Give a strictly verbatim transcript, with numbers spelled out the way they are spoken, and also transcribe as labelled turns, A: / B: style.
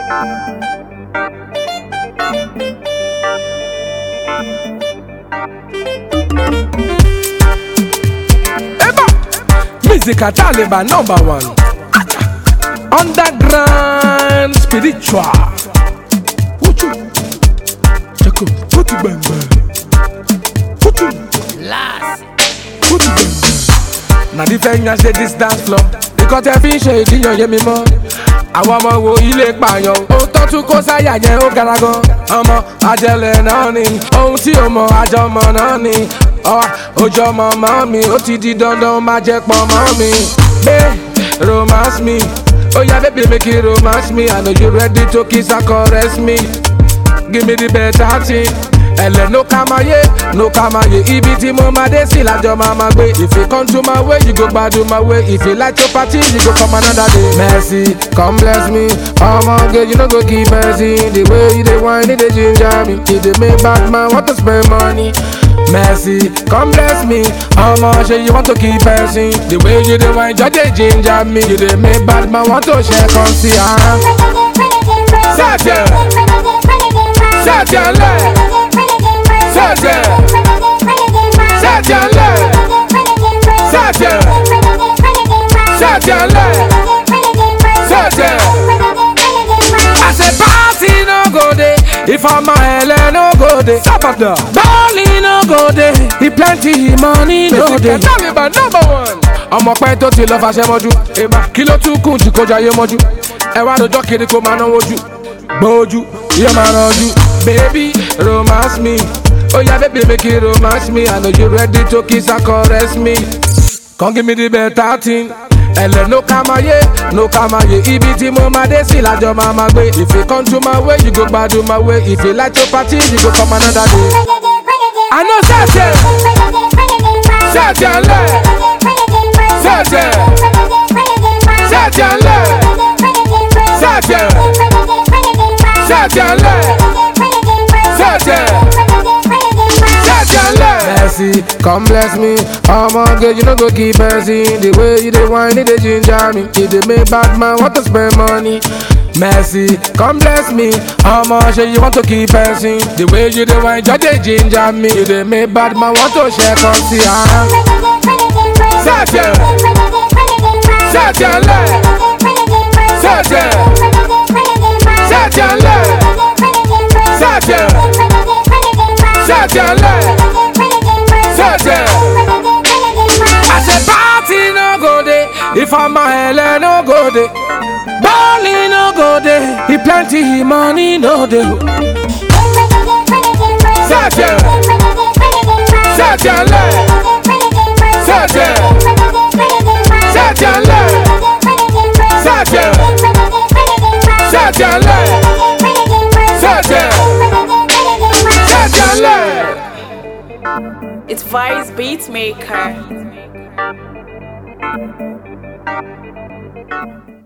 A: Music a Taliban number one. Underground spiritual. Wuchu. Chako. Wuchu bang bang. Wuchu.
B: Last.
A: Wuchu bang bang. Na different yansh dey this dance floor. Because every ṣe ìdíyàn yé mi mọ́. Àwọn ọmọ wo ilé pààyàn. Ó tọ́tún kó sáyà yẹn ó gara gan. Ọmọ àjẹlẹ̀ náà ni. Ohun tí o mọ̀ àjọmọ̀ náà ni. Ojú ọmọ mọ́ mi, ó ti di dandan máa jẹ́ pọ̀ mọ́ mi. Hey, romance me, oh yeah baby make it romance me. I know you ready to kiss and caress me. Give me the better thing. Ẹlẹ́ no kamaye, no kamaye. Ibi tí mo máa dé sí lájọ máa máa gbé. If you come to my way, you go gbádùn my way. If you like to party, you go come another day. Mercy, come bless me. Ọmọge, you no go keep mercy. The way you dey whine, you dey ginger me. You dey make bad man want to spend money. Mercy, come bless me. How much you want to keep passing? The way you dey wine, just dey ginger me. You dey make bad man want to share, come see ah. Satan, Satan, Satan, Satan, Satan, Satan, Satan. I say party no go dey. If I'm a hell no go dey. Sabada, Bali no go dey. He plenty money no dey. Taliban number one. Ọmọ pẹ́ tó ti lọ fàṣẹ mọ́jú. Èèmà kí ló tún kù jù kọjá yé mọ́jú. Ẹ wá lójọ́ kiri kó máa náwó jù. Gbójú, yóò máa rànjú. Baby, romance me. Oh yeah, baby, make it romance me. I know you ready to kiss and caress me. Come give me the better thing. Ẹlẹ́ no kamaye, no kamaye. Ibi tí mo máa dé sí lájọ máa máa gbé. If you come to my way, you go gbádùn my way. If you like to party, you go come another day. I know Satan, Satan, Satan, Satan, Satan, Satan, Satan. Mercy, come bless me. Ọmọge, you no go keep mercy. The way you dey whine, you dey ginger me. You dey make bad man want to spend money. Mercy, come bless me. Ọmọge, you want to keep passing. The way you dey whine, just dey ginger me. You dey make bad man want to share, come see ah. Satan, Satan, Satan, Satan, Satan, Satan, Satan. I say party no go dey. If I'm a hell no go dey. Bali no go dey. He plenty money no dey. Satan, Satan, Satan, Satan, Satan, Satan, Satan, Satan.
B: It's Vice Beatmaker.